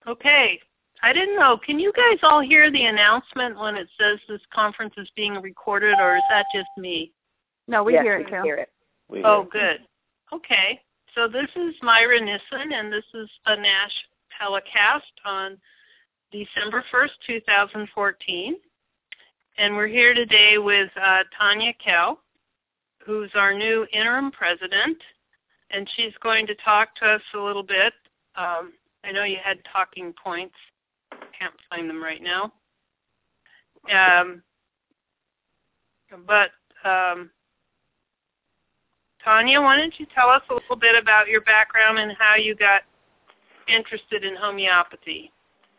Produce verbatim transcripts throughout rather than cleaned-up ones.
Okay. I didn't know. Can you guys all hear the announcement when it says this conference is being recorded, or is that just me? No, we yes, hear it, we too. hear it. We oh, hear it. good. Okay. So this is Myra Nissen, and this is a NASH telecast on December first, two thousand fourteen. And we're here today with uh, Tanya Kell, who's our new interim president, and she's going to talk to us a little bit. Um, I know you had talking points. Can't find them right now. Um, but um, Tanya, why don't you tell us a little bit about your background and how you got interested in homeopathy?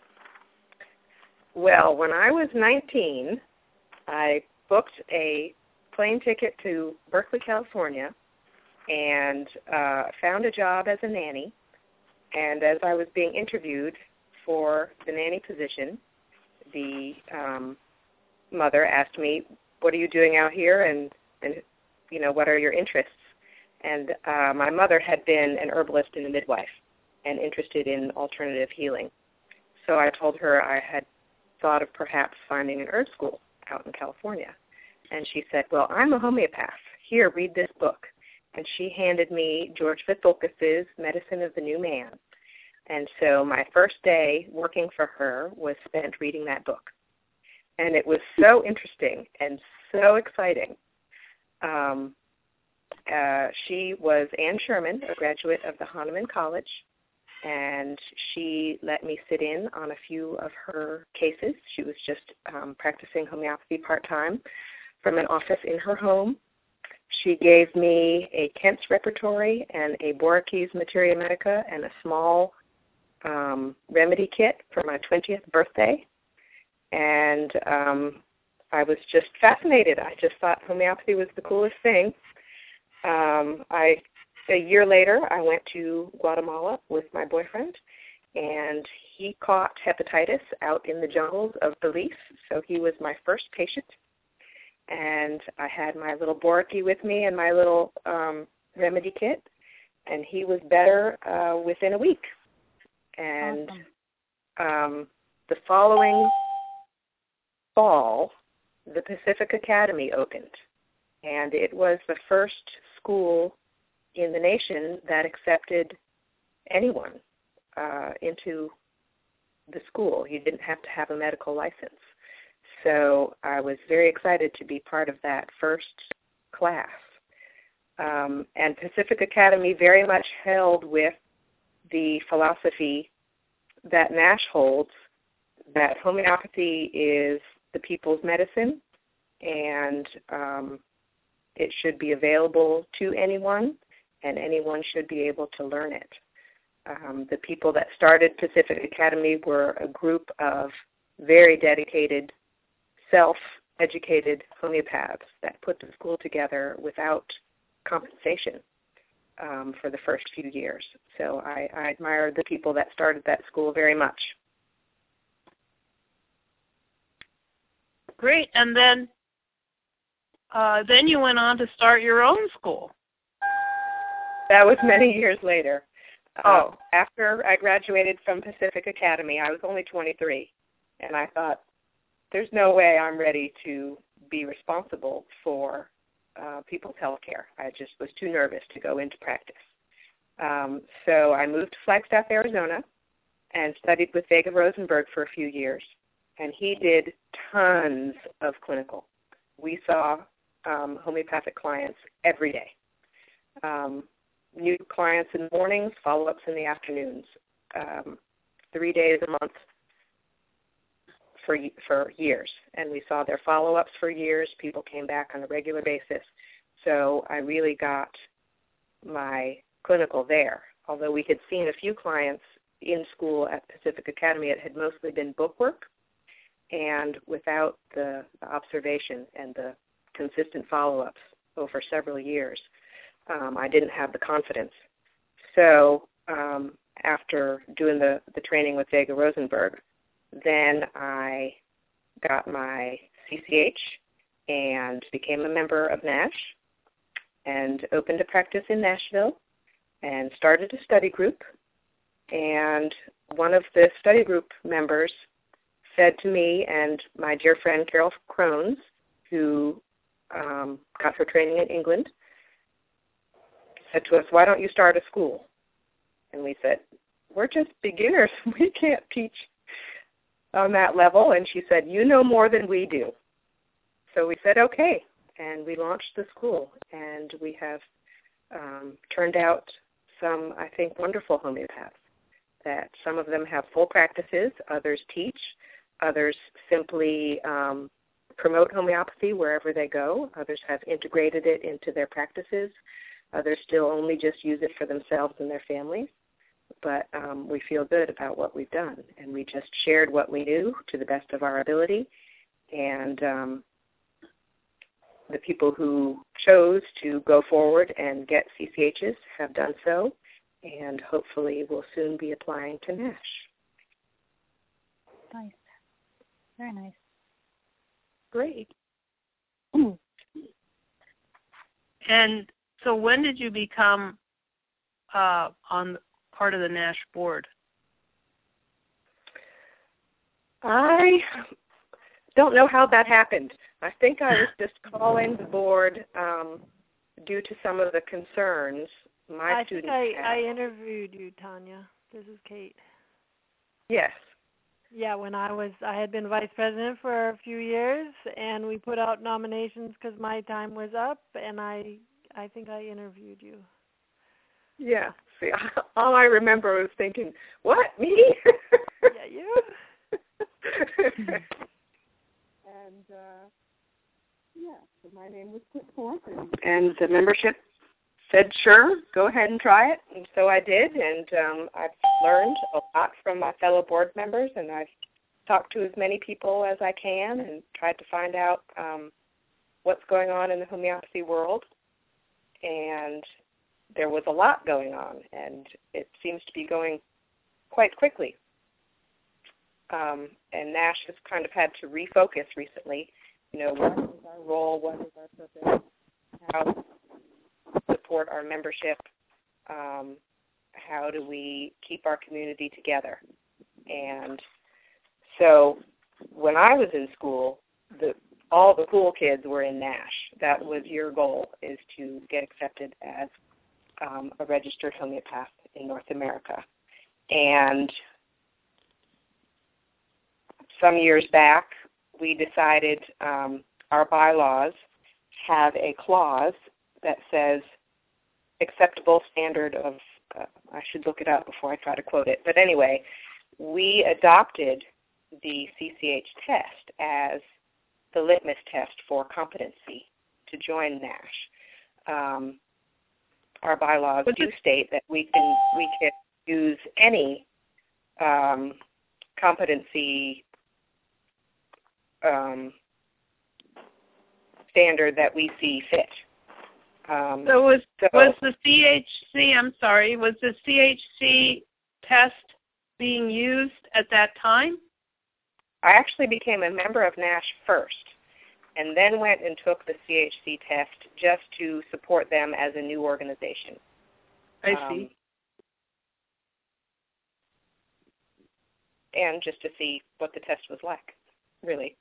Well, when I was nineteen, I booked a plane ticket to Berkeley, California, and uh, found a job as a nanny. And as I was being interviewed for the nanny position, the um, mother asked me, "What are you doing out here? And, and you know, what are your interests?" And uh, my mother had been an herbalist and a midwife and interested in alternative healing. So I told her I had thought of perhaps finding an herb school out in California. And she said, "Well, I'm a homeopath. Here, read this book." And she handed me George Vithoulkas' Medicine of the New Man. And so my first day working for her was spent reading that book. And it was so interesting and so exciting. Um, uh, she was Ann Sherman, a graduate of the Hahnemann College, and she let me sit in on a few of her cases. She was just um, practicing homeopathy part-time from an office in her home. She gave me a Kent's Repertory and a Borikes Materia Medica and a small um, remedy kit for my twentieth birthday. And um, I was just fascinated. I just thought homeopathy was the coolest thing. Um, I A year later, I went to Guatemala with my boyfriend, and he caught hepatitis out in the jungles of Belize, so he was my first patient. And I had my little Boriki with me and my little um, remedy kit, and he was better uh, within a week. And awesome. um, the following fall, the Pacific Academy opened, and it was the first school in the nation that accepted anyone uh, into the school. You didn't have to have a medical license. So I was very excited to be part of that first class. Um, and Pacific Academy very much held with the philosophy that NASH holds, that homeopathy is the people's medicine, and um, it should be available to anyone, and anyone should be able to learn it. Um, the people that started Pacific Academy were a group of very dedicated, self-educated homeopaths that put the school together without compensation um, for the first few years. So I, I admire the people that started that school very much. Great. And then, uh, then you went on to start your own school. That was many years later. Oh. Uh, after I graduated from Pacific Academy, I was only twenty-three, and I thought, there's no way I'm ready to be responsible for uh, people's health care. I just was too nervous to go into practice. Um, so I moved to Flagstaff, Arizona, and studied with Vega Rosenberg for a few years, and he did tons of clinical. We saw um, homeopathic clients every day. Um, new clients in the mornings, follow-ups in the afternoons, um, three days a month for for years. And we saw their follow-ups for years. People came back on a regular basis. So I really got my clinical there. Although we had seen a few clients in school at Pacific Academy, it had mostly been book work, and without the, the observation and the consistent follow-ups over several years, um, I didn't have the confidence. So um, after doing the, the training with Vega Rosenberg, then I got my C C H and became a member of NASH and opened a practice in Nashville and started a study group and one of the study group members said to me and my dear friend Carol Crones, who um, got her training in England, said to us, "Why don't you start a school?" And we said, "We're just beginners. We can't teach on that level." And she said, "You know more than we do." So we said, okay, and we launched the school, and we have um, turned out some, I think, wonderful homeopaths. That some of them have full practices, others teach, others simply um, promote homeopathy wherever they go, others have integrated it into their practices, others still only just use it for themselves and their families. But um, we feel good about what we've done, and we just shared what we knew to the best of our ability, and um, the people who chose to go forward and get C C Hs have done so, and hopefully will soon be applying to NASH. Nice. Very nice. Great. And so when did you become uh, on part of the NASH board? I don't know how that happened. I think I was just calling the board um, due to some of the concerns my I students think I, had. I interviewed you, Tanya. This is Kate. Yes. Yeah, when I was, I had been vice president for a few years, and we put out nominations because my time was up, and I, I think I interviewed you. Yeah. See, all I remember was thinking, what, me? Yeah, you? and, uh, yeah, so my name was put forth, and, and the membership said, sure, go ahead and try it. And so I did, and um, I've learned a lot from my fellow board members, and I've talked to as many people as I can and tried to find out um, what's going on in the homeopathy world. And there was a lot going on, and it seems to be going quite quickly. Um, and NASH has kind of had to refocus recently. You know, what is our role, what is our purpose, how to support our membership, um, how do we keep our community together. And so when I was in school, the, all the cool kids were in NASH. That was your goal, is to get accepted as um, a registered homeopath in North America. And some years back, we decided um, our bylaws have a clause that says acceptable standard of, uh, I should look it up before I try to quote it, but anyway, we adopted the C C H test as the litmus test for competency to join NASH. Um, our bylaws do state that we can we can use any um, competency um, standard that we see fit. Um, so was so, was the C H C, I'm sorry, was the C H C test being used at that time? I actually became a member of NASH first, and then went and took the C H C test just to support them as a new organization. I um, see. And just to see what the test was like, really.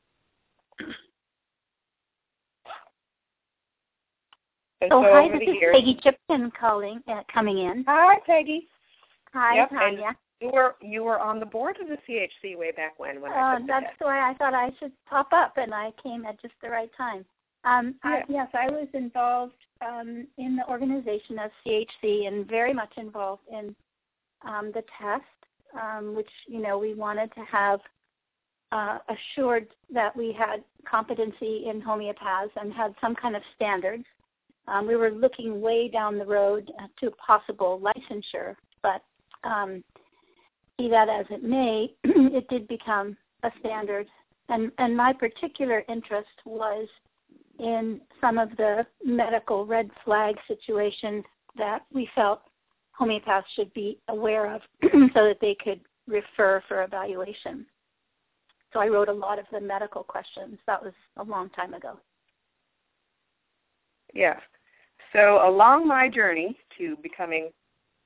And oh, so hi, over this the is years, Peggy Chipton calling, uh, coming in. Hi, Peggy. Hi, Yep, Tanya. and you were you were on the board of the C H C way back when when I Uh, took the that's test. why I thought I should pop up, and I came at just the right time. Um, Yeah. I, yes, I was involved um, in the organization of C H C and very much involved in um, the test, um, which, you know, we wanted to have uh, assured that we had competency in homeopaths and had some kind of standards. Um, we were looking way down the road uh, to possible licensure, but um, be that as it may, it did become a standard. And, and my particular interest was in some of the medical red flag situations that we felt homeopaths should be aware of so that they could refer for evaluation. So I wrote a lot of the medical questions. That was a long time ago. Yeah. So along my journey to becoming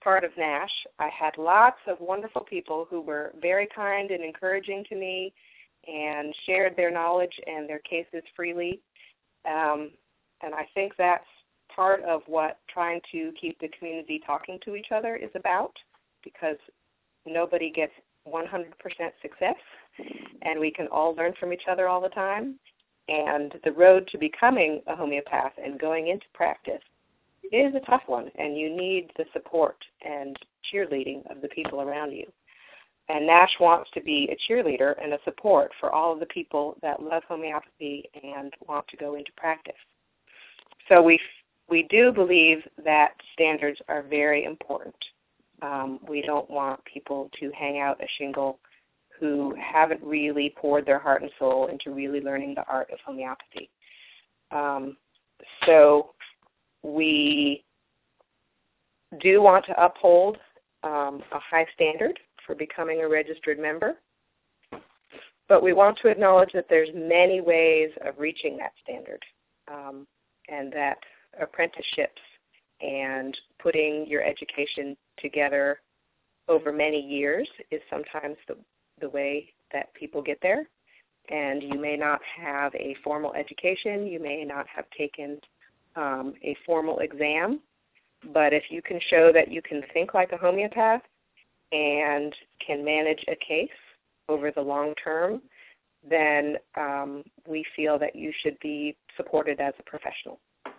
part of NASH, I had lots of wonderful people who were very kind and encouraging to me and shared their knowledge and their cases freely. Um, and I think that's part of what trying to keep the community talking to each other is about, because nobody gets one hundred percent success, and we can all learn from each other all the time. And the road to becoming a homeopath and going into practice is a tough one, and you need the support and cheerleading of the people around you. And NASH wants to be a cheerleader and a support for all of the people that love homeopathy and want to go into practice. So we we do believe that standards are very important. Um, we don't want people to hang out a shingle who haven't really poured their heart and soul into really learning the art of homeopathy. Um, so we do want to uphold um, a high standard for becoming a registered member, but we want to acknowledge that there's many ways of reaching that standard, um, and that apprenticeships and putting your education together over many years is sometimes the, the way that people get there. And you may not have a formal education, you may not have taken um, a formal exam, but if you can show that you can think like a homeopath and can manage a case over the long term, then um, we feel that you should be supported as a professional.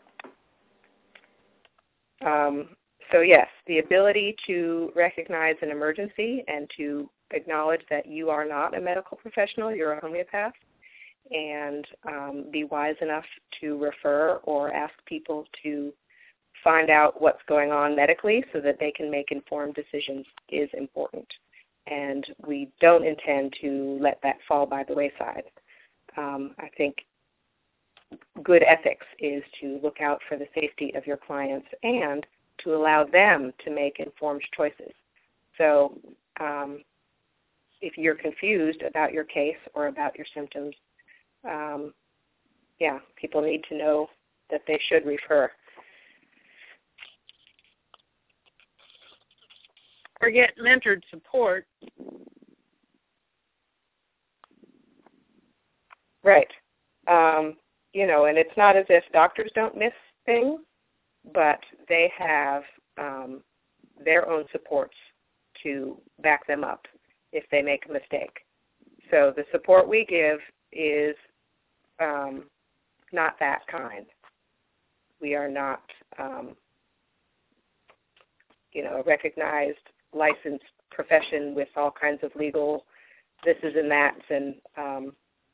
Um, so yes, the ability to recognize an emergency and to acknowledge that you are not a medical professional, you're a homeopath, and um, be wise enough to refer or ask people to find out what's going on medically so that they can make informed decisions is important. And we don't intend to let that fall by the wayside. Um, I think good ethics is to look out for the safety of your clients and to allow them to make informed choices. So um, if you're confused about your case or about your symptoms, um, yeah, people need to know that they should refer. Or get mentored support. Right. Um, you know, and it's not as if doctors don't miss things, but they have um, their own supports to back them up if they make a mistake. So the support we give is um, not that kind. We are not, um, you know, a recognized, licensed profession with all kinds of legal thises and that's, and um,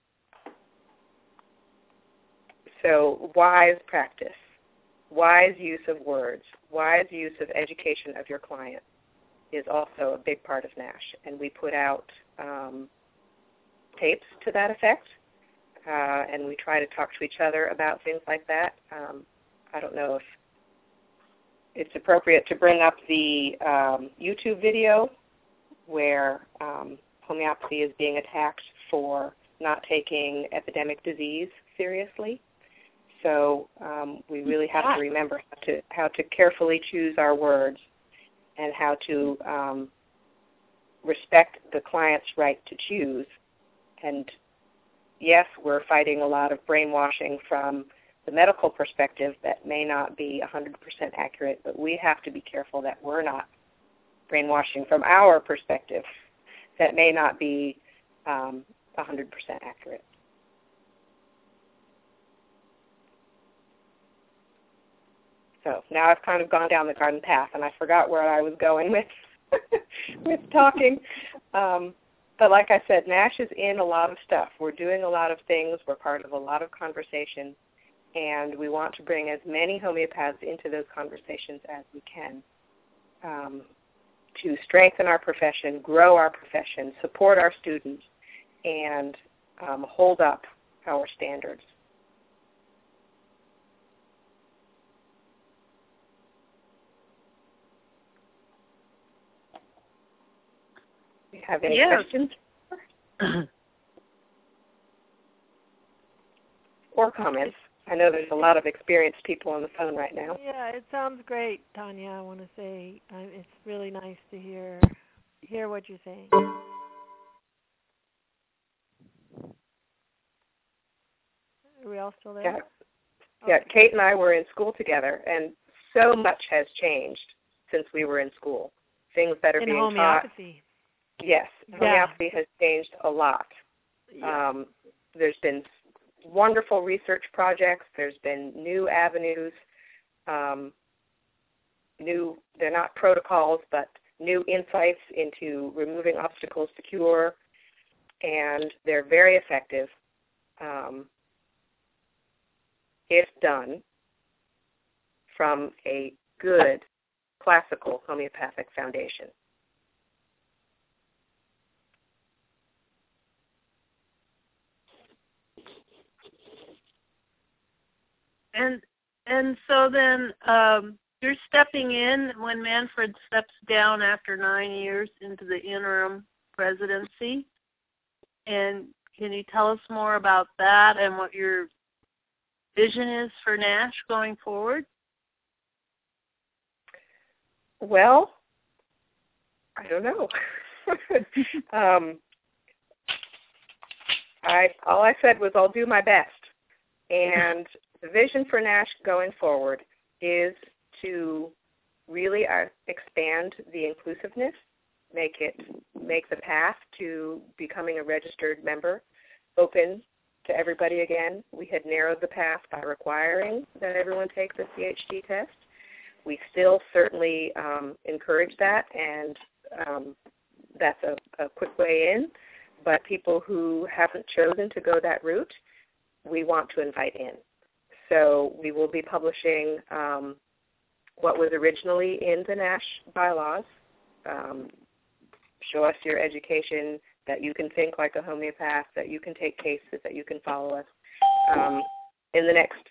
so wise practice, wise use of words, wise use of education of your client is also a big part of NASH. And we put out um, tapes to that effect, uh, and we try to talk to each other about things like that. Um, I don't know if it's appropriate to bring up the um, YouTube video where um, homeopathy is being attacked for not taking epidemic disease seriously. So um, we really have to remember how to, how to carefully choose our words and how to um, respect the client's right to choose. And yes, we're fighting a lot of brainwashing from the medical perspective that may not be one hundred percent accurate, but we have to be careful that we're not brainwashing from our perspective that may not be um, one hundred percent accurate. So now I've kind of gone down the garden path, and I forgot where I was going with with talking. Um, but like I said, NASH is in a lot of stuff. We're doing a lot of things. We're part of a lot of conversations, and we want to bring as many homeopaths into those conversations as we can um, to strengthen our profession, grow our profession, support our students, and um, hold up our standards. Do you have any yes. questions? Or comments? I know there's a lot of experienced people on the phone right now. Yeah, it sounds great, Tanya. I want to say uh, it's really nice to hear hear what you're saying. Are we all still there? Yeah. Okay. Yeah, Kate and I were in school together, and so much has changed since we were in school. Things that are in being homeopathy. taught. Yes, Yeah. homeopathy has changed a lot. Yeah. Um, there's been wonderful research projects. There's been new avenues, um, new, they're not protocols, but new insights into removing obstacles to cure, and they're very effective um, if done from a good classical homeopathic foundation. And and so then um, you're stepping in when Manfred steps down after nine years into the interim presidency. And can you tell us more about that and what your vision is for NASH going forward? Well, I don't know. um, I all I said was I'll do my best. And the vision for NASH going forward is to really uh, expand the inclusiveness, make it make the path to becoming a registered member open to everybody again. We had narrowed the path by requiring that everyone take the C H D test. We still certainly um, encourage that, and um, that's a, a quick way in. But people who haven't chosen to go that route, we want to invite in. So we will be publishing um, what was originally in the NASH bylaws. Um, show us your education, that you can think like a homeopath, that you can take cases, that you can follow us. Um, in the next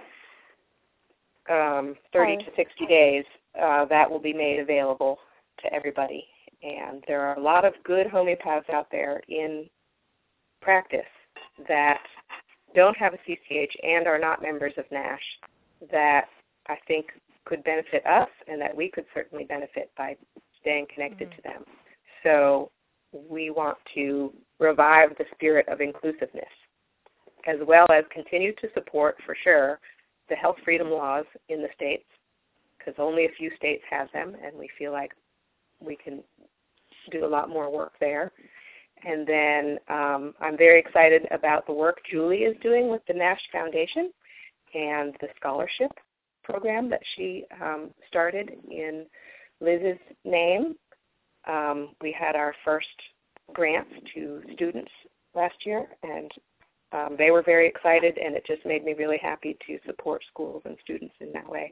um, thirty to sixty days, uh, that will be made available to everybody. And there are a lot of good homeopaths out there in practice that don't have a C C H and are not members of NASH that I think could benefit us and that we could certainly benefit by staying connected mm-hmm. to them. So we want to revive the spirit of inclusiveness, as well as continue to support, for sure, the health freedom laws in the states, because only a few states have them, and we feel like we can do a lot more work there. And then um, I'm very excited about the work Julie is doing with the NASH Foundation and the scholarship program that she um, started in Liz's name. Um, we had our first grants to students last year, and um, they were very excited, and it just made me really happy to support schools and students in that way.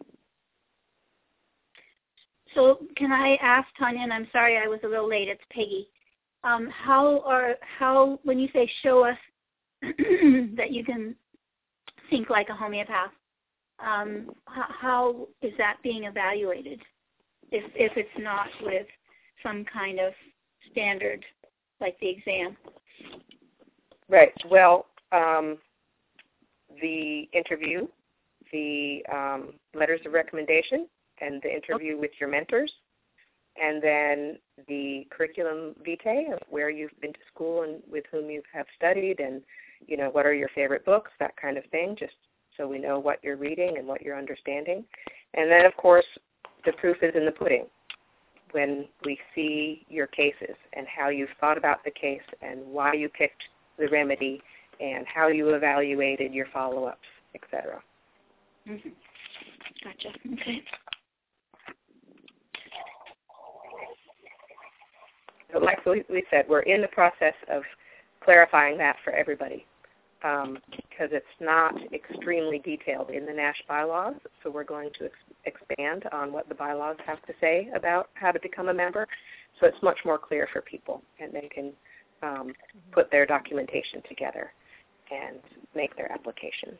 So can I ask, Tanya, and I'm sorry I was a little late, it's Peggy. Um, how are how when you say show us that you can think like a homeopath, um, how, how is that being evaluated? If if it's not with some kind of standard like the exam. Right. Well, um, the interview, the um, letters of recommendation, and the interview with your mentors. And then the curriculum vitae of where you've been to school and with whom you have studied, and, you know, what are your favorite books, that kind of thing, just so we know what you're reading and what you're understanding. And then, of course, the proof is in the pudding when we see your cases and how you've thought about the case and why you picked the remedy and how you evaluated your follow-ups, et cetera. Mm-hmm. Gotcha. Okay. But like we said, we're in the process of clarifying that for everybody um, because it's not extremely detailed in the NASH bylaws, so we're going to ex- expand on what the bylaws have to say about how to become a member, so it's much more clear for people, and they can um, mm-hmm. put their documentation together and make their applications.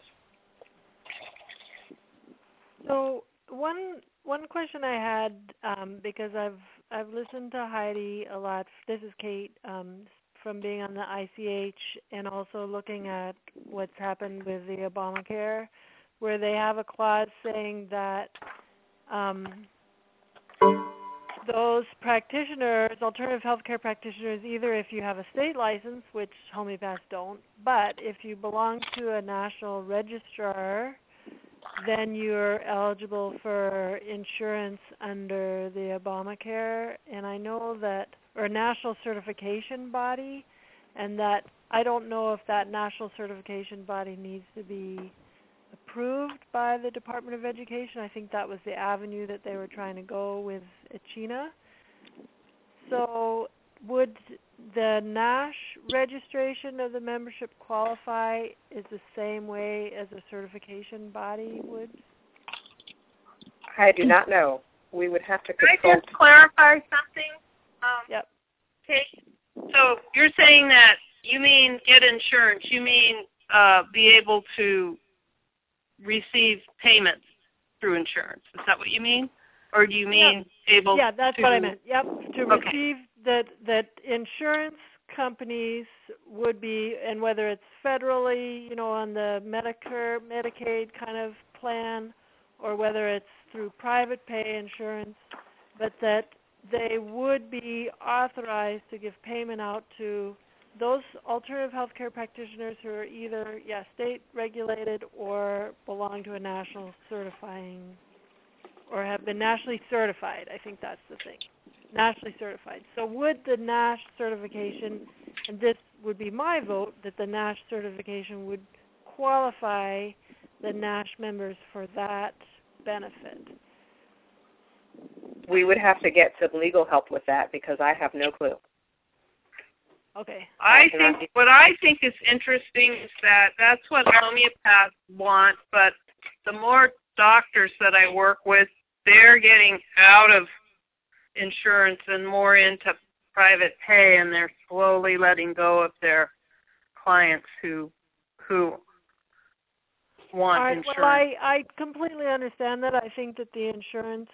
So one one question I had, um, because I've I've listened to Heidi a lot. This is Kate um, from being on the I C H and also looking at what's happened with the Obamacare where they have a clause saying that um, those practitioners, alternative healthcare practitioners, either if you have a state license, which homeopaths don't, but if you belong to a national registrar, then you're eligible for insurance under the Obamacare. And I know that, or a national certification body, and that I don't know if that national certification body needs to be approved by the Department of Education. I think that was the avenue that they were trying to go with Achina. So would the NASH registration of the membership qualify is the same way as a certification body would? I do not know. We would have to Can consult. I just clarify something? Um, yep. Okay. So you're saying that you mean get insurance. You mean uh, be able to receive payments through insurance. Is that what you mean? Or do you mean yeah. able Yeah, that's to... what I meant. Yep, to okay. receive that that insurance companies would be, and whether it's federally, you know, on the Medicare, Medicaid kind of plan, or whether it's through private pay insurance, but that they would be authorized to give payment out to those alternative healthcare practitioners who are either, yeah, state regulated or belong to a national certifying, or have been nationally certified. I think that's the thing, nationally certified. So would the NASH certification, and this would be my vote, that the NASH certification would qualify the NASH members for that benefit? We would have to get some legal help with that because I have no clue. Okay. I think what I think is interesting is that that's what homeopaths want, but the more doctors that I work with, they're getting out of insurance and more into private pay, and they're slowly letting go of their clients who who want All right, insurance. well, I, I completely understand that. I think that the insurance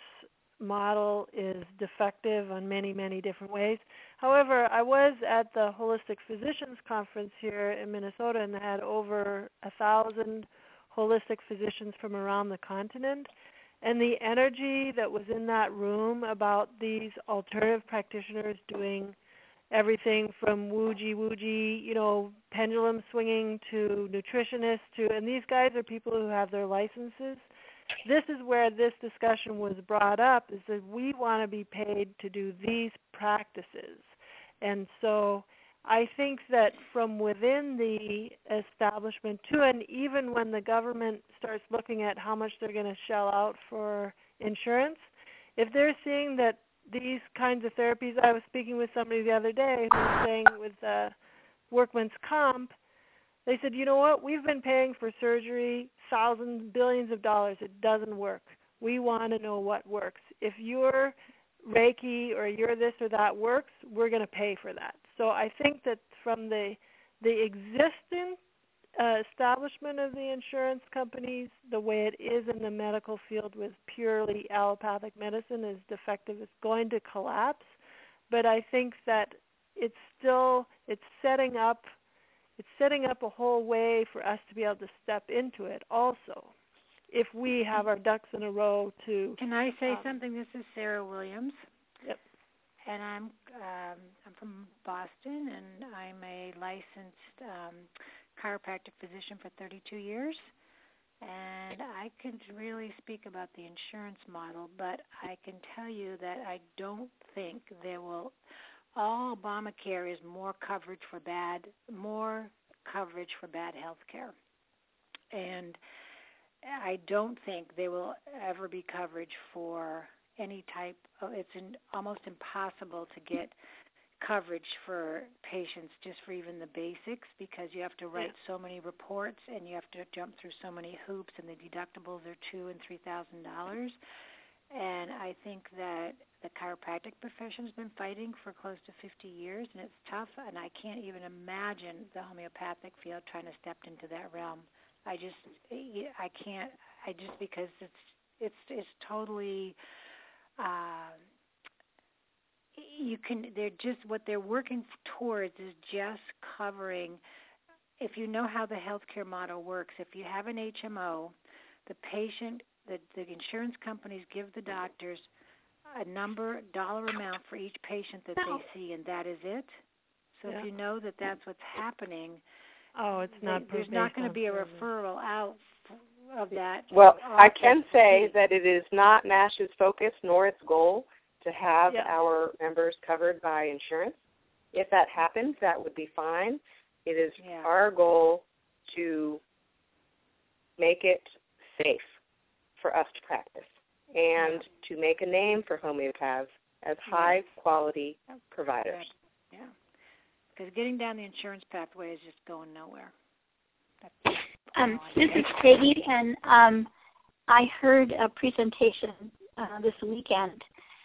model is defective on many, many different ways. However, I was at the Holistic Physicians Conference here in Minnesota, and they had over a thousand holistic physicians from around the continent. And the energy that was in that room about these alternative practitioners doing everything from woogie-woogie, you know, pendulum swinging to nutritionists to, and these guys are people who have their licenses. This is where this discussion was brought up, is that we want to be paid to do these practices. And so I think that from within the establishment too, and even when the government starts looking at how much they're going to shell out for insurance, if they're seeing that these kinds of therapies, I was speaking with somebody the other day who was saying with uh, workman's comp, they said, you know what, we've been paying for surgery thousands, billions of dollars. It doesn't work. We want to know what works. If your Reiki or your this or that works, we're going to pay for that. So I think that from the the existing uh, establishment of the insurance companies, the way it is in the medical field with purely allopathic medicine is defective. It's going to collapse. But I think that it's still, it's setting up It's setting up a whole way for us to be able to step into it also, if we have our ducks in a row to... Can I say um, something? This is Sarah Williams. Yep. And I'm um, I'm from Boston, and I'm a licensed um, chiropractic physician for thirty-two years. And I can really speak about the insurance model, but I can tell you that I don't think there will... All Obamacare is more coverage for bad, more coverage for bad health care. And I don't think there will ever be coverage for any type of, it's an, almost impossible to get coverage for patients just for even the basics, because you have to write yeah. so many reports and you have to jump through so many hoops, and the deductibles are two and three thousand dollars. And I think that the chiropractic profession has been fighting for close to fifty years, and it's tough, and I can't even imagine the homeopathic field trying to step into that realm. I just, I can't, I just, because it's, it's, it's totally, uh, you can, they're just, what they're working towards is just covering, if you know how the healthcare model works, if you have an H M O, the patient, the, the insurance companies give the doctors a number, dollar amount for each patient that they see, and that is it. So yeah. if you know that that's what's happening, oh, it's not. they, there's not going to be a referral out of that. Well, I can say that it is not NASH's focus nor its goal to have yeah. our members covered by insurance. If that happens, that would be fine. It is yeah. our goal to make it safe for us to practice and yeah. to make a name for homeopaths as high-quality yeah. providers. Yeah, because getting down the insurance pathway is just going nowhere. That's um, this is Peggy, and um, I heard a presentation uh, this weekend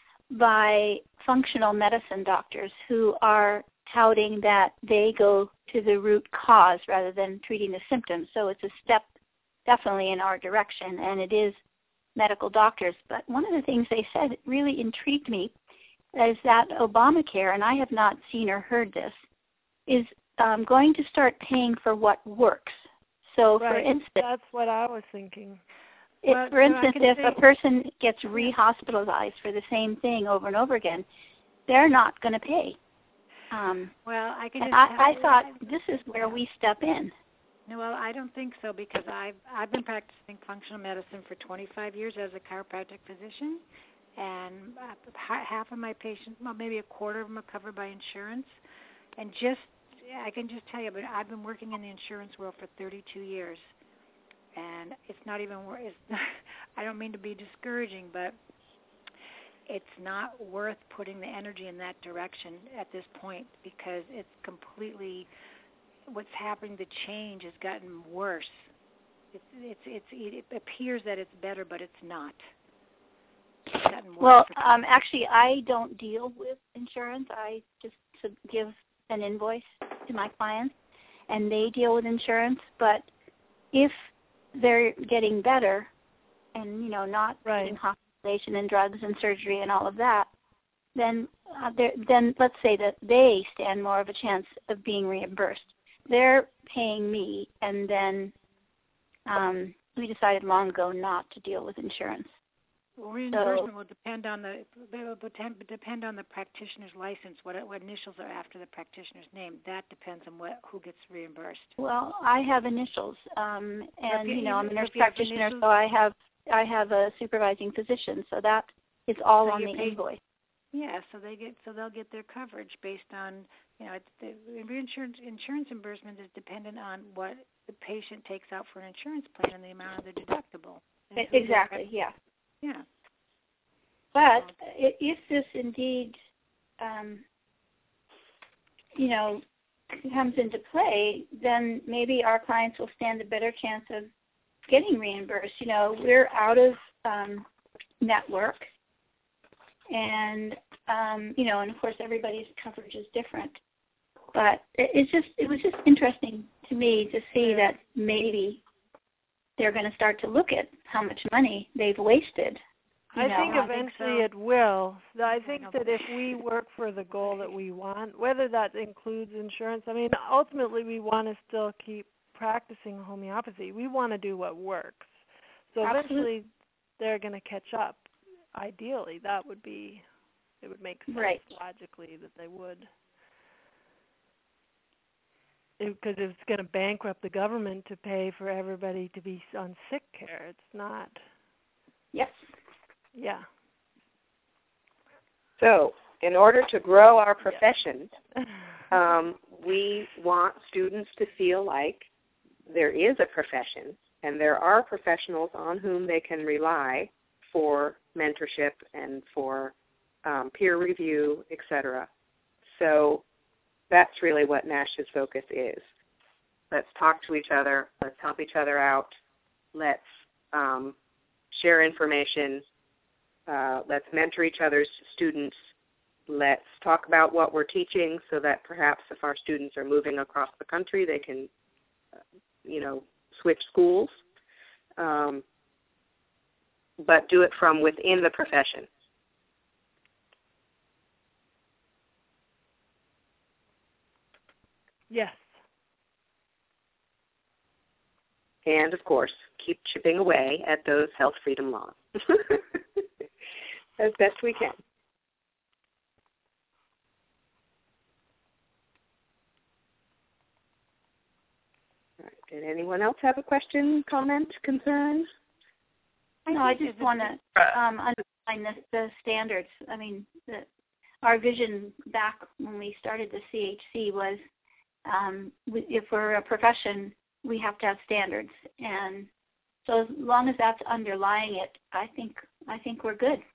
by functional medicine doctors who are touting that they go to the root cause rather than treating the symptoms. So it's a step definitely in our direction, and it is medical doctors. But one of the things they said really intrigued me is that Obamacare, and I have not seen or heard this, is um, going to start paying for what works. So, right. for instance, that's what I was thinking. If, well, for instance, no, if a person gets re-hospitalized for the same thing over and over again, they're not going to pay. Um, well, I can. And just I, I thought this is where we step in. No, well, I don't think so because I've I've been practicing functional medicine for twenty-five years as a chiropractic physician, and half of my patients, well, maybe a quarter of them are covered by insurance, and just I can just tell you, but I've been working in the insurance world for thirty-two years, and it's not even. It's not, I don't mean to be discouraging, but it's not worth putting the energy in that direction at this point because it's completely. What's happening, the change has gotten worse. It's, it's, it's, it appears that it's better, but it's not. It's gotten worse. Well, um, actually, I don't deal with insurance. I just give an invoice to my clients, and they deal with insurance. But if they're getting better and, you know, not right. getting hospitalization and drugs and surgery and all of that, then, uh, then let's say that they stand more of a chance of being reimbursed. They're paying me, and then um, we decided long ago not to deal with insurance. Well, reimbursement so, will depend on the it will depend on the practitioner's license. What what initials are after the practitioner's name? That depends on what who gets reimbursed. Well, I have initials, um, and you, you know I'm a so nurse practitioner, initials, so I have I have a supervising physician, so that is all so on the paid, invoice. Yeah, so they get so they'll get their coverage based on. You know, it's the insurance, insurance reimbursement is dependent on what the patient takes out for an insurance plan and the amount of the deductible. Exactly, yeah. Yeah. But if this indeed, um, you know, comes into play, then maybe our clients will stand a better chance of getting reimbursed. You know, we're out of um, network, and um, you know, and of course everybody's coverage is different. But it's just it was just interesting to me to see that maybe they're going to start to look at how much money they've wasted. I know, think I eventually think so. it will. I think that if we work for the goal that we want, whether that includes insurance, I mean, ultimately we want to still keep practicing homeopathy. We want to do what works. So Absolutely. eventually they're going to catch up. Ideally, that would be, it would make sense right. logically that they would. Because it's going to bankrupt the government to pay for everybody to be on sick care. It's not. Yes. Yeah. So, in order to grow our profession, yeah. um, we want students to feel like there is a profession and there are professionals on whom they can rely for mentorship and for um, peer review, et cetera. So that's really what NASH's focus is. Let's talk to each other. Let's help each other out. Let's um, share information. Uh, let's mentor each other's students. Let's talk about what we're teaching so that perhaps if our students are moving across the country, they can, uh, you know, switch schools. Um, but do it from within the profession. Yes. And, of course, keep chipping away at those health freedom laws as best we can. All right. Did anyone else have a question, comment, concern? No, I just want to um, underline the, the standards. I mean, the, our vision back when we started the C H C was um, we, if we're a profession, we have to have standards. And so as long as that's underlying it, I think I think we're good.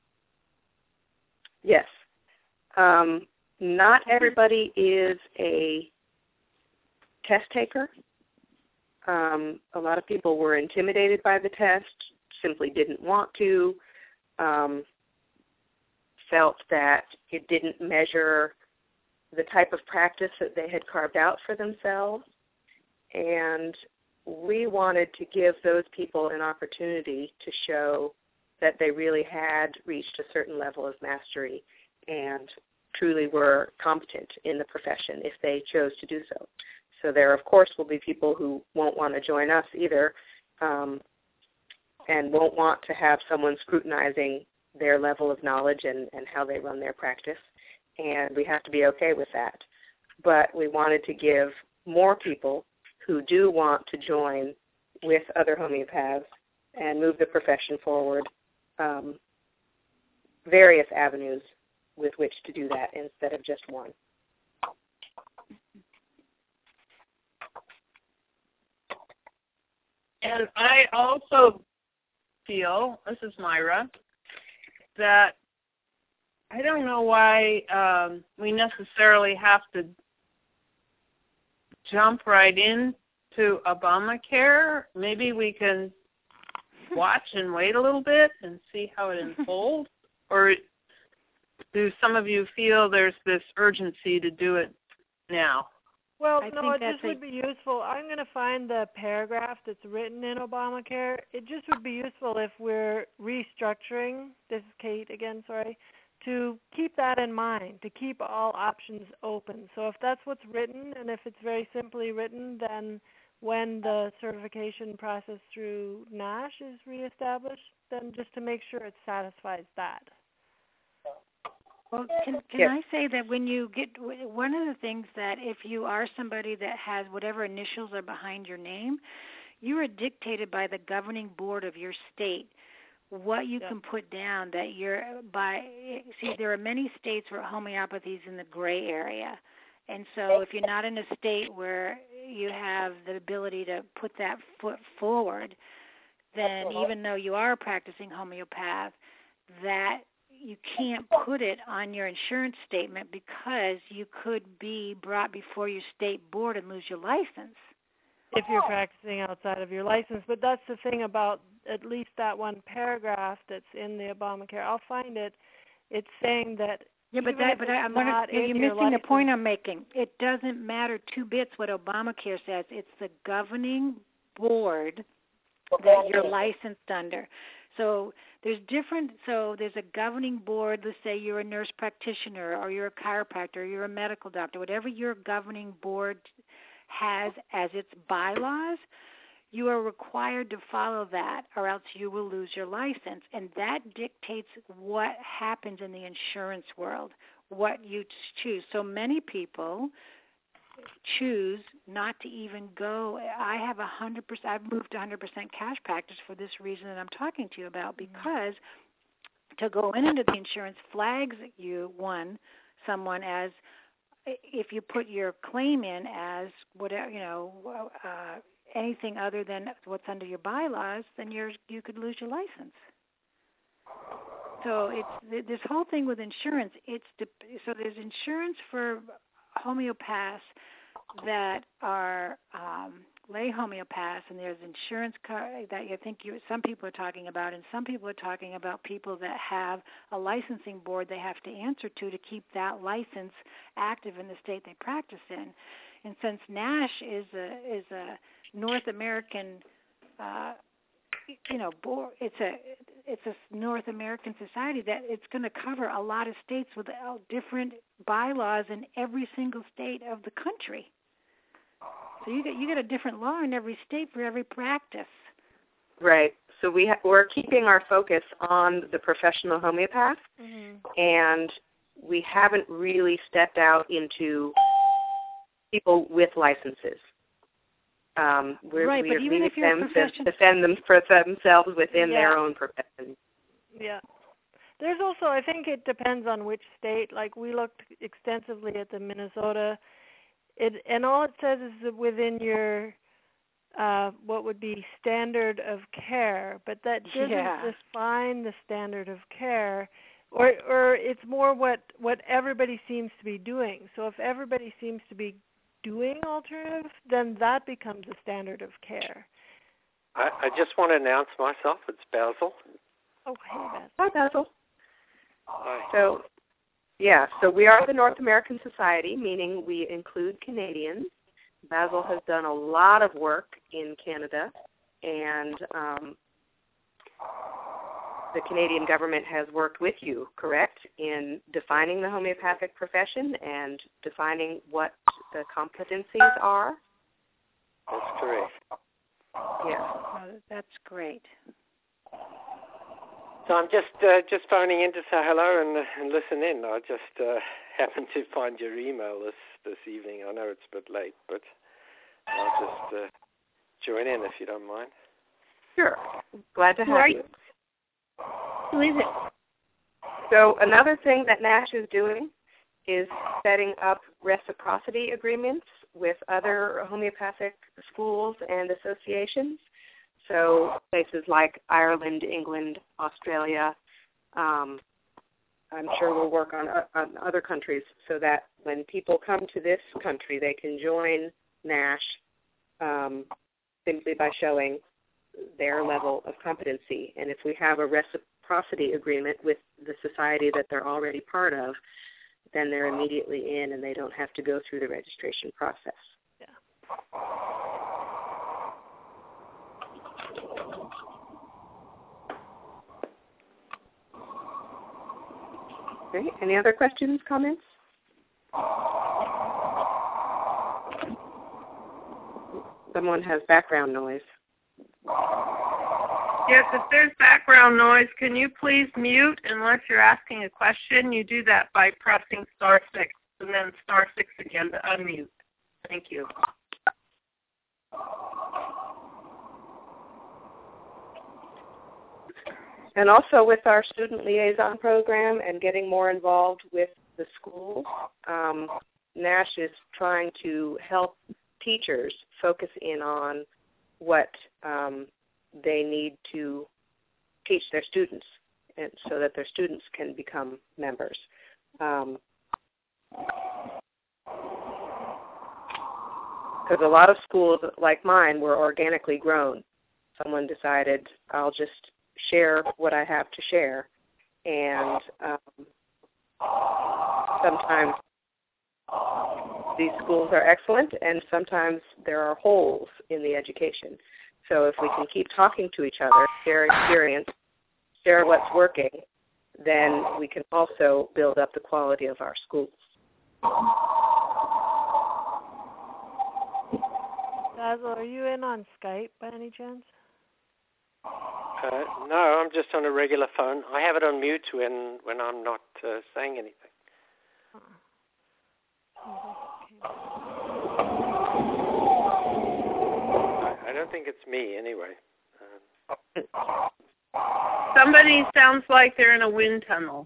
Yes. Um, not everybody is a test taker. Um, a lot of people were intimidated by the test, simply didn't want to, um, felt that it didn't measure the type of practice that they had carved out for themselves. And we wanted to give those people an opportunity to show that they really had reached a certain level of mastery and truly were competent in the profession if they chose to do so. So there, of course, will be people who won't want to join us either, um, and won't want to have someone scrutinizing their level of knowledge and, and how they run their practice, and we have to be okay with that. But we wanted to give more people who do want to join with other homeopaths and move the profession forward, um, various avenues with which to do that instead of just one. And I also feel, this is Myra, that I don't know why um, we necessarily have to jump right into Obamacare. Maybe we can watch and wait a little bit and see how it unfolds. Or do some of you feel there's this urgency to do it now? Well, I no, it think just would be useful. I'm going to find the paragraph that's written in Obamacare. It just would be useful if we're restructuring, this is Kate again, sorry, to keep that in mind, to keep all options open. So if that's what's written, and if it's very simply written, then when the certification process through NASH is reestablished, then just to make sure it satisfies that. Well, can, can Yes. I say that when you get, one of the things that if you are somebody that has whatever initials are behind your name, you are dictated by the governing board of your state what you yeah. can put down that you're by, see, there are many states where homeopathy is in the gray area. And so if you're not in a state where you have the ability to put that foot forward, then even though you are a practicing homeopath, that you can't put it on your insurance statement because you could be brought before your state board and lose your license. If you're practicing outside of your license. But that's the thing about at least that one paragraph that's in the Obamacare. I'll find it. It's saying that yeah, but that, but I, I'm gonna, you're missing license, the point I'm making. It doesn't matter two bits what Obamacare says. It's the governing board that you're licensed under. So there's different, so there's a governing board, let's say you're a nurse practitioner or you're a chiropractor or you're a medical doctor, whatever your governing board has as its bylaws, you are required to follow that or else you will lose your license. And that dictates what happens in the insurance world, what you choose. So many people choose not to even go. I have a hundred percent. I've moved to one hundred percent cash practice for this reason that I'm talking to you about, because to go in into the insurance flags you one someone as if you put your claim in as whatever you know uh, anything other than what's under your bylaws, then you're you could lose your license. So it's this whole thing with insurance. It's so there's insurance for homeopaths that are um, lay homeopaths, and there's insurance car- that I think you, some people are talking about, and some people are talking about people that have a licensing board they have to answer to to keep that license active in the state they practice in. And since NASH is a is a North American, uh, you know, board, it's a it's a North American society that it's going to cover a lot of states with different bylaws in every single state of the country. So you get you get a different law in every state for every practice. Right. So we ha- we're keeping our focus on the professional homeopath, Mm-hmm. and we haven't really stepped out into people with licenses. Um, we're, Right, we're but even leaving if you're a them profession- to defend them for themselves within Yeah. their own profession. Yeah. There's also, I think it depends on which state. Like we looked extensively at the Minnesota, it and all it says is that within your uh, what would be standard of care, but that doesn't Yeah. define the standard of care, or or it's more what what everybody seems to be doing. So if everybody seems to be doing alternative, then that becomes a standard of care. I, I just want to announce myself. It's Basil. Oh, hey, Beth. Hi, Basil. Hi. So, yeah, so we are the North American Society, meaning we include Canadians. Basil has done a lot of work in Canada, and um, the Canadian government has worked with you, correct, in defining the homeopathic profession and defining what the competencies are? That's correct. Yes. Oh, that's great. So I'm just uh, just phoning in to say hello and, uh, and listen in. I just uh, happened to find your email this, this evening. I know it's a bit late, but I'll just uh, join in if you don't mind. Sure. Glad to Who have are you. you? Who is it? So another thing that NASH is doing is setting up reciprocity agreements with other homeopathic schools and associations. So places like Ireland, England, Australia, um, I'm sure we'll work on, uh, on other countries so that when people come to this country, they can join NASH um, simply by showing their level of competency. And if we have a reciprocity agreement with the society that they're already part of, then they're immediately in and they don't have to go through the registration process. Yeah. Okay. Any other questions, comments? Someone has background noise. Yes, if there's background noise, can you please mute unless you're asking a question? You do that by pressing star six and then star six again to unmute. Thank you. And also with our student liaison program and getting more involved with the schools, um, NASH is trying to help teachers focus in on what um, they need to teach their students, and so that their students can become members. Um, because a lot of schools like mine were organically grown. Someone decided, I'll just share what I have to share, and um, sometimes these schools are excellent, and sometimes there are holes in the education. So if we can keep talking to each other, share experience, share what's working, then we can also build up the quality of our schools. Basil, are you in on Skype by any chance? Uh, no, I'm just on a regular phone. I have it on mute when, when I'm not uh, saying anything. I, I don't think it's me anyway. Um, Somebody sounds like they're in a wind tunnel.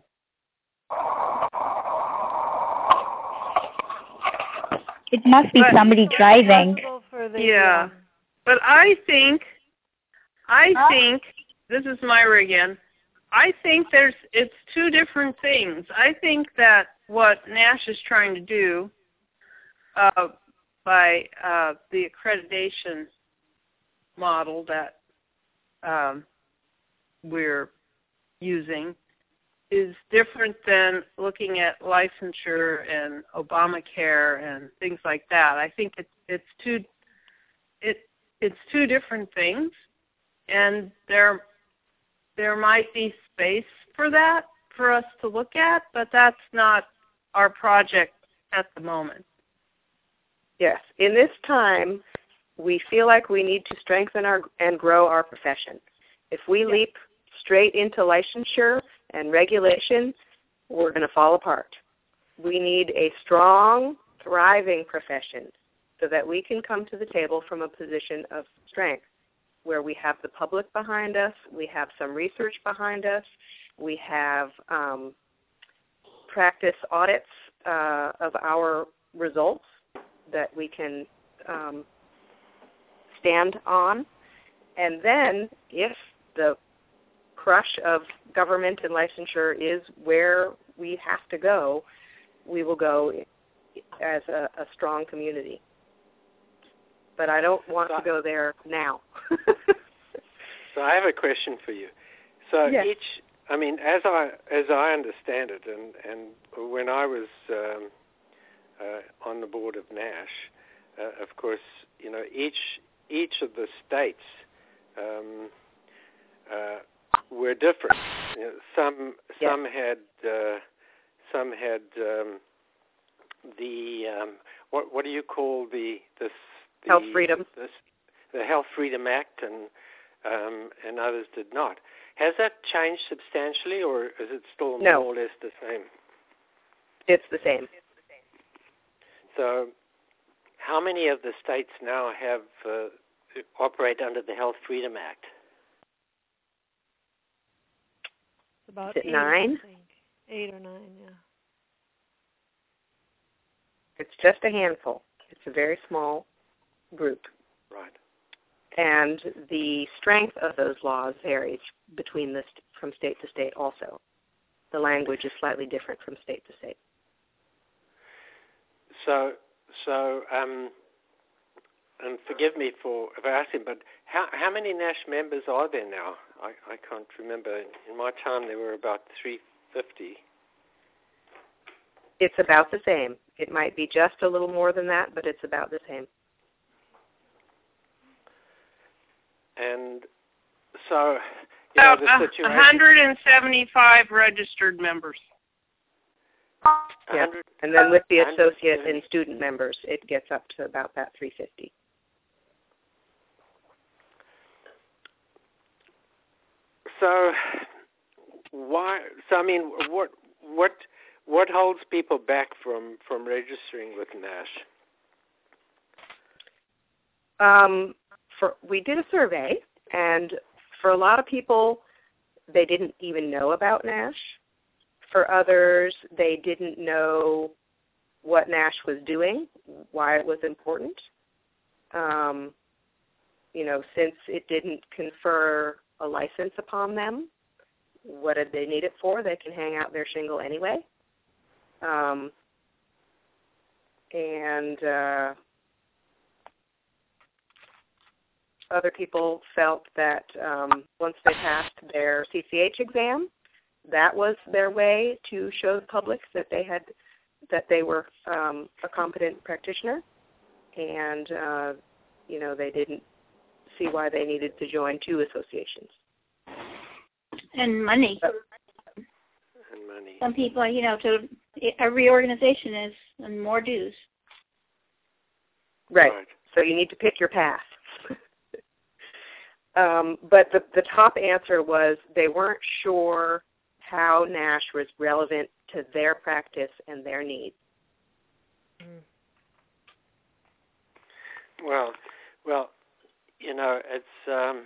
It must be But- somebody driving. Possible for the, Yeah. um, But I think, I think, this is Myra again, I think there's, it's two different things. I think that what NASH is trying to do uh, by uh, the accreditation model that um, we're using is different than looking at licensure and Obamacare and things like that. I think it's it's two it it's two different things, and there there might be space for that for us to look at, but that's not our project at the moment. Yes. In this time, we feel like we need to strengthen our and grow our profession. If we yes. leap straight into licensure and regulation, we're going to fall apart. We need a strong, thriving profession so that we can come to the table from a position of strength, where we have the public behind us, we have some research behind us, we have um, practice audits uh, of our results that we can um, stand on. And then if the crush of government and licensure is where we have to go, we will go as a, a strong community. But I don't want so, to go there now. So I have a question for you. So yes. each, I mean, as I as I understand it, and, and when I was um, uh, on the board of NASH, uh, of course, you know, each each of the states um, uh, were different. You know, some yes. some had uh, some had um, the um, what what do you call the this the Health Freedom this, the Health Freedom Act, and um, and others did not. Has that changed substantially, or is it still no. more or less the same? It's the same. So, how many of the states now have uh, operate under the Health Freedom Act? About is it eight, nine? I think. Eight or nine, yeah. It's just a handful. It's a very small group. Right. And the strength of those laws varies between the st- from state to state also. The language is slightly different from state to state. So, so, um, and forgive me for, for asking, but how how many NASH members are there now? I, I can't remember. In my time, there were about three hundred fifty. It's about the same. It might be just a little more than that, but it's about the same. And so, you know, about the situation... one hundred seventy-five registered members. Yeah. And then with the associate and student members, it gets up to about that three hundred fifty. So, why? So, I mean, what what what holds people back from, from registering with NASH? Um, for we did a survey, and for a lot of people, they didn't even know about NASH. For others, they didn't know what NASH was doing, why it was important. Um, you know, since it didn't confer a license upon them, what did they need it for? They can hang out their shingle anyway. Um, and uh, other people felt that um, once they passed their C C H exam, that was their way to show the public that they had, that they were um, a competent practitioner, and uh, you know, they didn't see why they needed to join two associations. And money. So, and money. Some people, you know, to every organization is and more dues. Right. right. So you need to pick your path. um, but the the top answer was they weren't sure how NASH was relevant to their practice and their needs. Mm. Well, well, you know, it's um,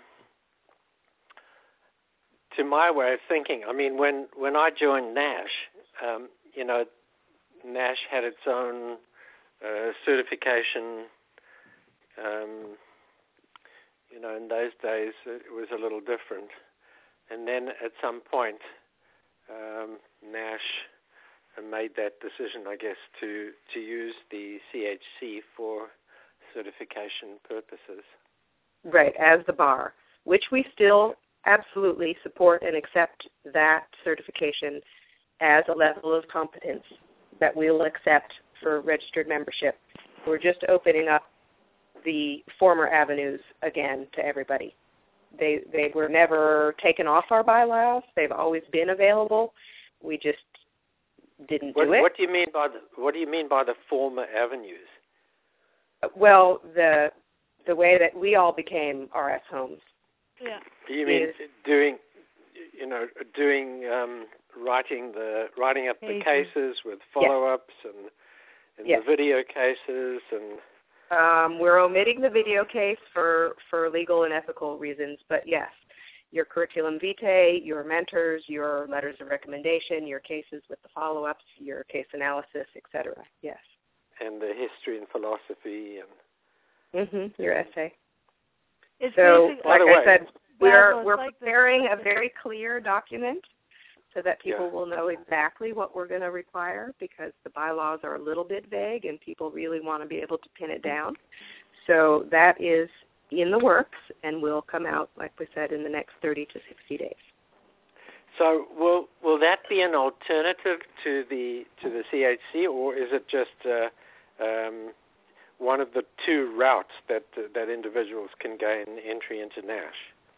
to my way of thinking. I mean, when, when I joined NASH, um, you know, NASH had its own uh, certification. Um, you know, in those days it was a little different. And then at some point, Um, NASH made that decision, I guess, to, to use the C H C for certification purposes. Right, as the bar, which we still absolutely support and accept that certification as a level of competence that we'll accept for registered membership. We're just opening up the former avenues again to everybody. They they were never taken off our bylaws. They've always been available. We just didn't what, do it. What do you mean by the What do you mean by the former avenues? Well, the the way that we all became R S homes. Yeah. You mean is, doing, you know, doing um, writing the writing up the Cases. cases with follow-ups yes. and and yes. the video cases and. Um, we're omitting the video case for, for legal and ethical reasons, but yes, your curriculum vitae, your mentors, your letters of recommendation, your cases with the follow-ups, your case analysis, et cetera. Yes. And the history and philosophy and. Mm-hmm. Your essay. It's so, like I said, we're Basil, we're like preparing the, a very clear document so that people yeah. will know exactly what we're going to require, because the bylaws are a little bit vague and people really want to be able to pin it down. So that is in the works and will come out, like we said, in the next thirty to sixty days. So will will that be an alternative to the to the C H C, or is it just uh, um, one of the two routes that uh, that individuals can gain entry into NASH?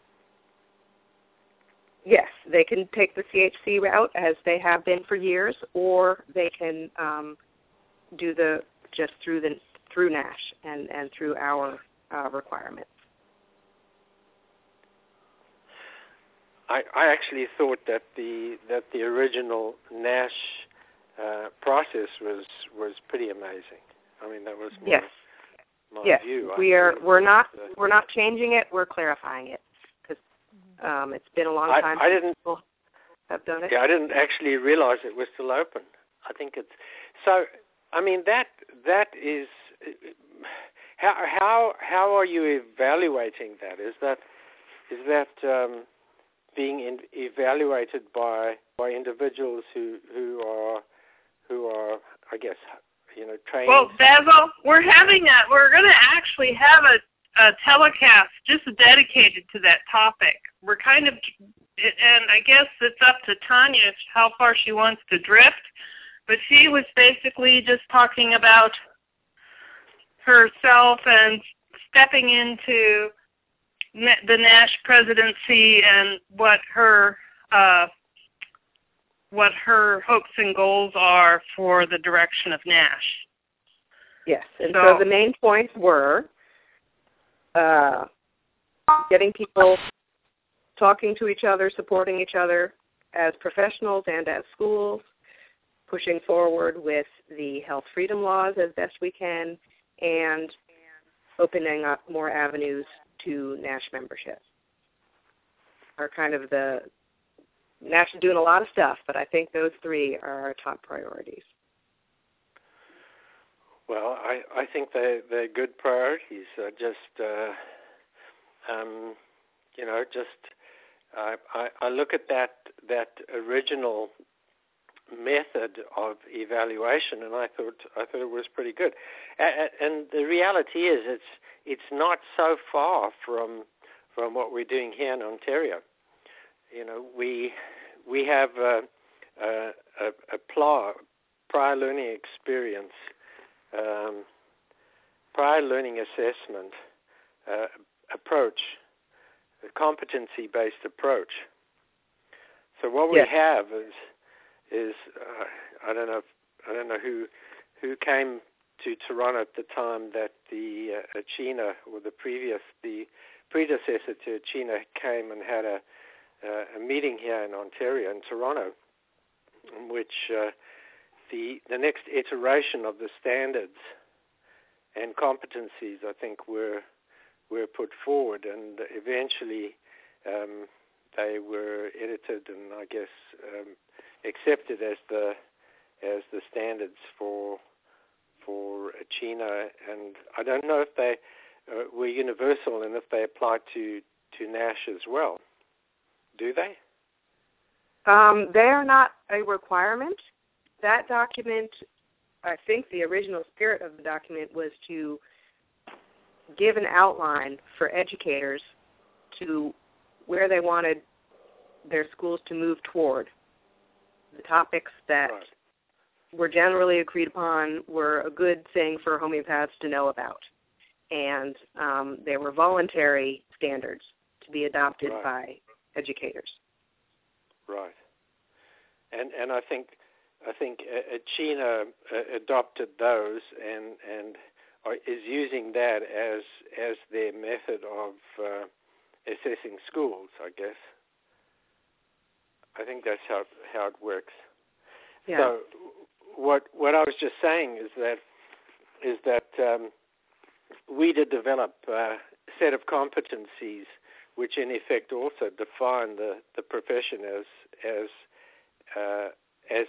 Yes, they can take the C H C route, as they have been for years, or they can um, do the just through the through NASH and, and through our uh, requirements. I, I actually thought that the that the original NASH uh, process was was pretty amazing. I mean, that was my, yes, my yes. view. We I are we're not uh, we're not changing it. We're clarifying it. Um, it's been a long I, time I since didn't, people have done it. Yeah, I didn't actually realize it was still open. I think it's so. I mean, that that is how how how are you evaluating that? Is that is that um, being in, evaluated by by individuals who who are who are I guess you know trained? Well, Basil, we're having a we're going to actually have a. a telecast just dedicated to that topic. We're kind of, and I guess it's up to Tanya how far she wants to drift, but she was basically just talking about herself and stepping into the NASH presidency and what her uh, what her hopes and goals are for the direction of NASH. Yes, and so, so the main points were Uh, getting people talking to each other, supporting each other as professionals and as schools, pushing forward with the health freedom laws as best we can, and opening up more avenues to NASH membership. Are kind of the, NASH is doing a lot of stuff, but I think those three are our top priorities. Well, I, I think they're, they're good priorities. Uh, just, uh, um, you know, just I, I, I look at that that original method of evaluation, and I thought I thought it was pretty good. And, and the reality is, it's it's not so far from from what we're doing here in Ontario. You know, we we have a, a, a, a prior learning experience. Um, prior learning assessment uh, approach, a competency-based approach. So what we yes. have is is uh, I don't know if, I don't know who who came to Toronto at the time that the uh, Achina or the previous the predecessor to Achina came and had a uh, a meeting here in Ontario in Toronto, in which uh, The, the next iteration of the standards and competencies, I think, were were put forward, and eventually um, they were edited and I guess um, accepted as the as the standards for for Achina. And I don't know if they uh, were universal and if they apply to to NASH as well. Do they? Um, they are not a requirement. That document, I think the original spirit of the document was to give an outline for educators to where they wanted their schools to move toward. The topics that right. were generally agreed upon were a good thing for homeopaths to know about. And um, they were voluntary standards to be adopted right. by educators. Right. And and I think I think Achina adopted those, and, and are, is using that as as their method of uh, assessing schools, I guess. I think that's how how it works. Yeah. So what what I was just saying is that is that um, we did develop a set of competencies which in effect also define the, the profession as as uh, as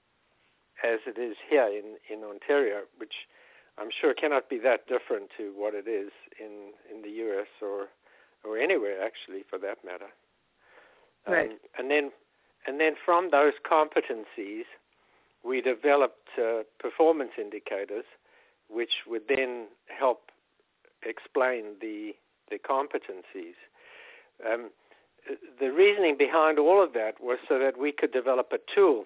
as it is here in, in Ontario, which I'm sure cannot be that different to what it is in, in the U S or or anywhere actually for that matter. Right. Um, and then and then from those competencies, we developed uh, performance indicators, which would then help explain the the competencies. Um, the reasoning behind all of that was so that we could develop a tool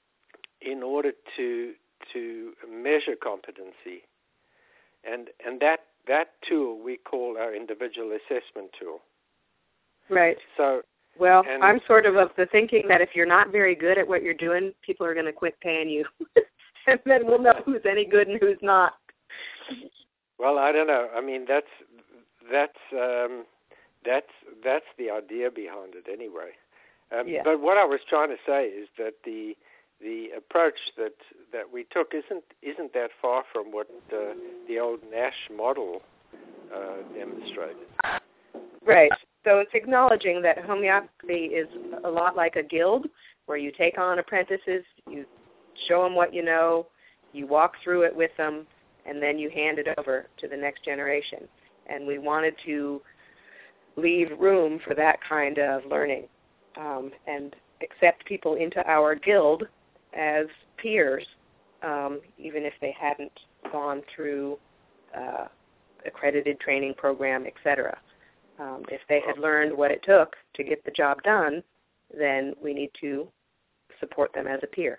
in order to to measure competency, and and that that tool we call our individual assessment tool. Right. So, well, and I'm sort of of the thinking that if you're not very good at what you're doing, people are going to quit paying you, and then we'll know who's any good and who's not. Well, I don't know. I mean, that's that's um, that's that's the idea behind it, anyway. Um, yeah. But what I was trying to say is that the the approach that, that we took isn't isn't that far from what uh, the old Nash model uh, demonstrated. Right. So it's acknowledging that homeopathy is a lot like a guild, where you take on apprentices, you show them what you know, you walk through it with them, and then you hand it over to the next generation. And we wanted to leave room for that kind of learning um, and accept people into our guild as peers, um, even if they hadn't gone through uh, accredited training program, et cetera. Um, if they had learned what it took to get the job done, then we need to support them as a peer.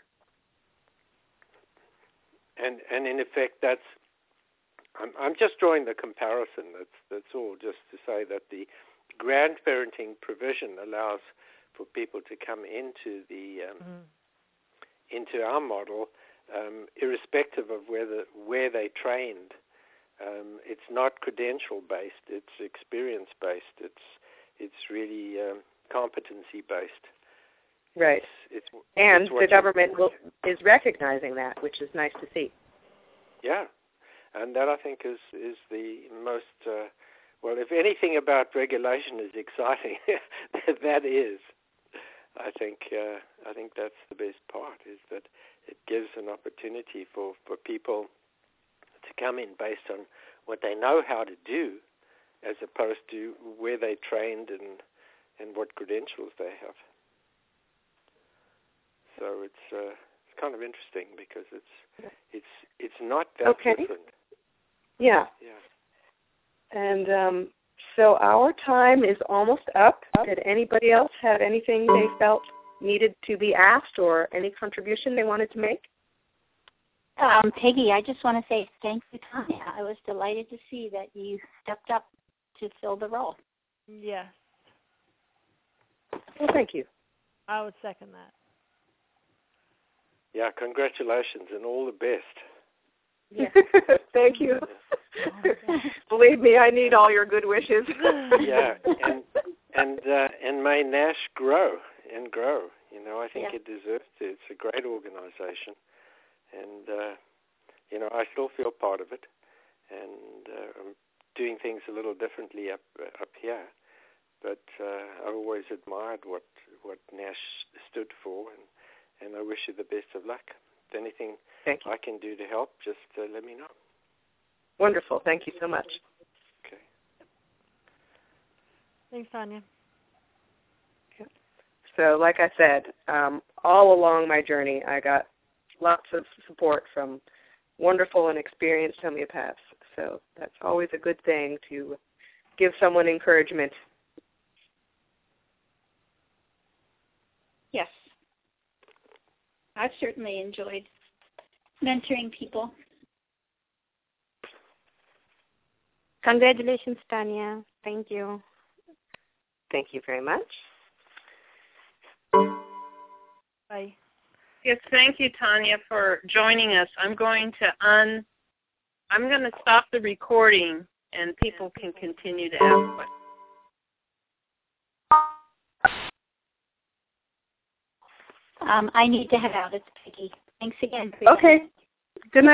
And and in effect, that's I'm I'm just drawing the comparison. That's that's all. Just to say that the grandparenting provision allows for people to come into the um, mm. into our model, um, irrespective of whether where they trained. Um, it's not credential based. It's experience based. It's it's really um, competency based. Right. It's, it's, and it's the government will, is recognizing that, which is nice to see. Yeah, and that I think is is the most uh, well. If anything about regulation is exciting, that is. I think uh, I think that's the best part, is that it gives an opportunity for, for people to come in based on what they know how to do, as opposed to where they trained and and what credentials they have. So it's uh, it's kind of interesting because it's it's it's not that okay. different. Yeah. Yeah. And um, so our time is almost up. Did anybody else have anything they felt needed to be asked or any contribution they wanted to make? Um, Peggy, I just want to say thank you, Tanya. I was delighted to see that you stepped up to fill the role. Yes. Well, thank you. I would second that. Yeah, congratulations and all the best. Yeah. Thank you. Believe me, I need all your good wishes. Yeah, and and uh, and may Nash grow and grow. You know, I think yeah. it deserves to. It's a great organization, and uh, you know, I still feel part of it, and uh, I'm doing things a little differently up uh, up here. But uh, I always admired what what Nash stood for, and. And I wish you the best of luck. If anything I can do to help, just uh, let me know. Wonderful. Thank you so much. Okay. Thanks, Tanya. Okay. So, like I said, um, all along my journey, I got lots of support from wonderful and experienced homeopaths. So that's always a good thing to give someone encouragement. Yes. I've certainly enjoyed mentoring people. Congratulations, Tanya. Thank you. Thank you very much. Bye. Yes, thank you, Tanya, for joining us. I'm going to un I'm going to stop the recording, and people can continue to ask questions. Um, I need to head out. It's Peggy. Thanks again. For Okay. Good night.